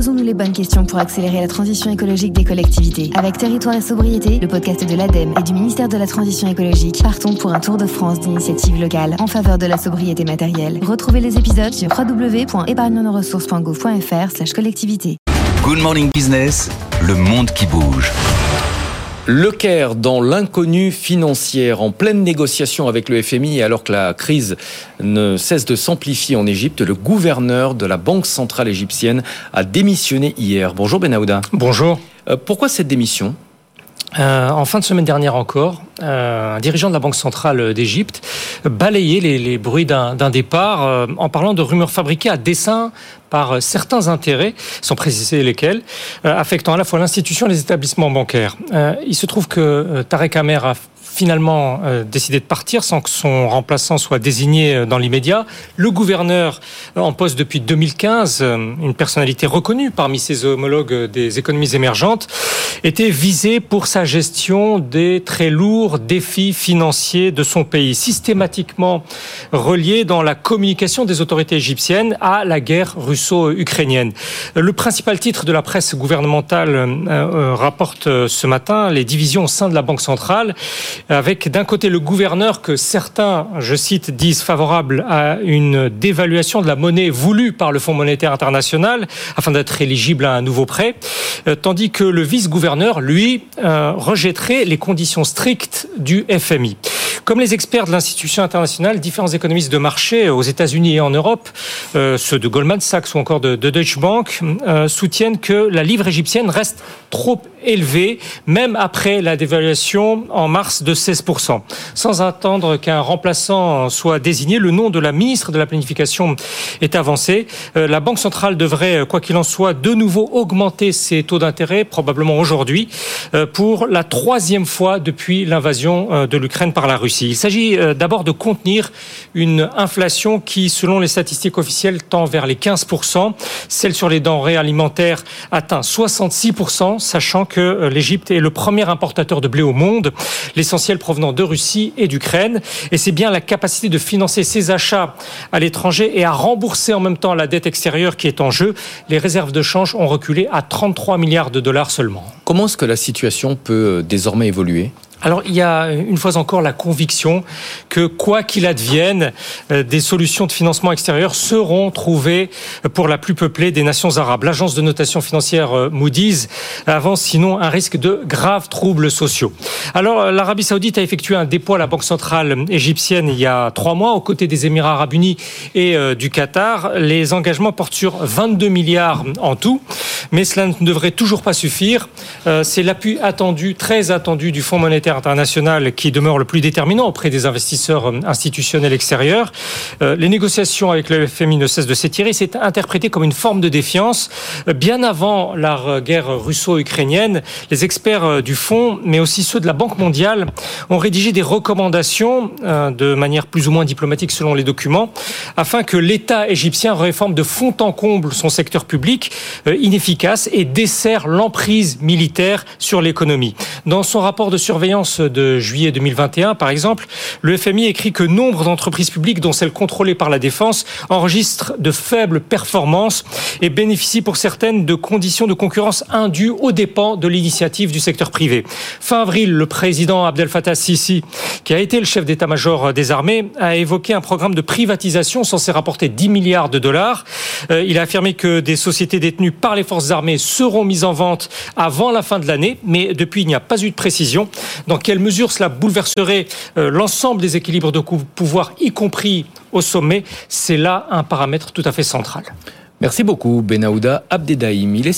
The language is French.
Posons-nous les bonnes questions pour accélérer la transition écologique des collectivités. Avec Territoire et Sobriété, le podcast de l'ADEME et du ministère de la Transition écologique, partons pour un tour de France d'initiatives locales en faveur de la sobriété matérielle. Retrouvez les épisodes sur www.épargnenoressources.gouv.fr/collectivité. Good Morning Business, le monde qui bouge. Le Caire dans l'inconnu financière, en pleine négociation avec le FMI, et alors que la crise ne cesse de s'amplifier en Égypte, le gouverneur de la Banque centrale égyptienne a démissionné hier. Bonjour Benahouda. Bonjour. Pourquoi cette démission ? En fin de semaine dernière encore, un dirigeant de la Banque centrale d'Égypte balayait les bruits d'un départ en parlant de rumeurs fabriquées à dessein par certains intérêts, sans préciser lesquels, affectant à la fois l'institution et les établissements bancaires. Il se trouve que Tarek Amer a finalement décidé de partir sans que son remplaçant soit désigné dans l'immédiat. Le gouverneur en poste depuis 2015, une personnalité reconnue parmi ses homologues des économies émergentes, était visé pour sa gestion des très lourds défis financiers de son pays, systématiquement reliés dans la communication des autorités égyptiennes à la guerre russo-ukrainienne. Le principal titre de la presse gouvernementale rapporte ce matin les divisions au sein de la Banque centrale, avec d'un côté le gouverneur que certains, je cite, disent favorable à une dévaluation de la monnaie voulue par le Fonds monétaire international afin d'être éligible à un nouveau prêt, tandis que le vice-gouverneur, lui, rejetterait les conditions strictes du FMI. Comme les experts de l'institution internationale, différents économistes de marché aux États-Unis et en Europe, ceux de Goldman Sachs ou encore de Deutsche Bank, soutiennent que la livre égyptienne reste trop élevée, même après la dévaluation en mars de 16%. Sans attendre qu'un remplaçant soit désigné, le nom de la ministre de la Planification est avancé. La Banque centrale devrait, quoi qu'il en soit, de nouveau augmenter ses taux d'intérêt, probablement aujourd'hui, pour la troisième fois depuis l'invasion de l'Ukraine par la Russie. Il s'agit d'abord de contenir une inflation qui, selon les statistiques officielles, tend vers les 15%. Celle sur les denrées alimentaires atteint 66%, sachant que l'Égypte est le premier importateur de blé au monde, l'essentiel provenant de Russie et d'Ukraine. Et c'est bien la capacité de financer ses achats à l'étranger et à rembourser en même temps la dette extérieure qui est en jeu. Les réserves de change ont reculé à 33 milliards de dollars seulement. Comment est-ce que la situation peut désormais évoluer ? Alors, il y a une fois encore la conviction que, quoi qu'il advienne, des solutions de financement extérieur seront trouvées pour la plus peuplée des nations arabes. L'agence de notation financière Moody's avance sinon un risque de graves troubles sociaux. Alors, l'Arabie Saoudite a effectué un dépôt à la Banque centrale égyptienne il y a 3 mois, aux côtés des Émirats arabes unis et du Qatar. Les engagements portent sur 22 milliards en tout, mais cela ne devrait toujours pas suffire. C'est l'appui attendu, très attendu du Fonds monétaire international qui demeure le plus déterminant auprès des investisseurs institutionnels extérieurs. Les négociations avec le FMI ne cessent de s'étirer. C'est interprété comme une forme de défiance. Bien avant la guerre russo-ukrainienne, les experts du fonds, mais aussi ceux de la Banque mondiale, ont rédigé des recommandations de manière plus ou moins diplomatique selon les documents, afin que l'État égyptien réforme de fond en comble son secteur public inefficace et desserre l'emprise militaire sur l'économie. Dans son rapport de surveillance de juillet 2021, par exemple, le FMI écrit que nombre d'entreprises publiques, dont celles contrôlées par la défense, enregistrent de faibles performances et bénéficient pour certaines de conditions de concurrence indues aux dépens de l'initiative du secteur privé. Fin avril, le président Abdel Fattah Sisi, qui a été le chef d'état-major des armées, a évoqué un programme de privatisation censé rapporter 10 milliards de dollars. Il a affirmé que des sociétés détenues par les forces armées seront mises en vente avant la fin de l'année, mais depuis, il n'y a pas eu de précision. Dans quelle mesure cela bouleverserait l'ensemble des équilibres de pouvoir, y compris au sommet, c'est là un paramètre tout à fait central. Merci beaucoup Benahouda Abdedaïm.